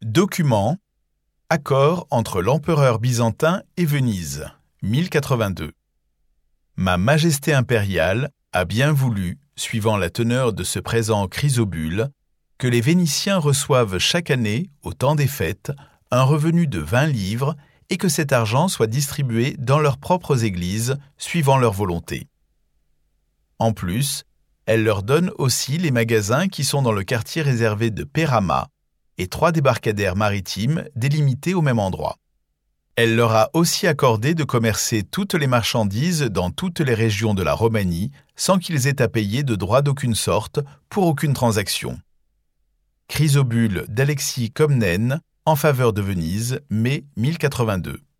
Document. Accord entre l'empereur byzantin et Venise, 1082. Ma Majesté impériale a bien voulu, suivant la teneur de ce présent chrysobule, que les Vénitiens reçoivent chaque année, au temps des fêtes, un revenu de 20 livres et que cet argent soit distribué dans leurs propres églises, suivant leur volonté. En plus, elle leur donne aussi les magasins qui sont dans le quartier réservé de Perama et 3 débarcadères maritimes délimités au même endroit. Elle leur a aussi accordé de commercer toutes les marchandises dans toutes les régions de la Roumanie sans qu'ils aient à payer de droits d'aucune sorte pour aucune transaction. Chrysobule d'Alexis Comnène en faveur de Venise, mai 1082.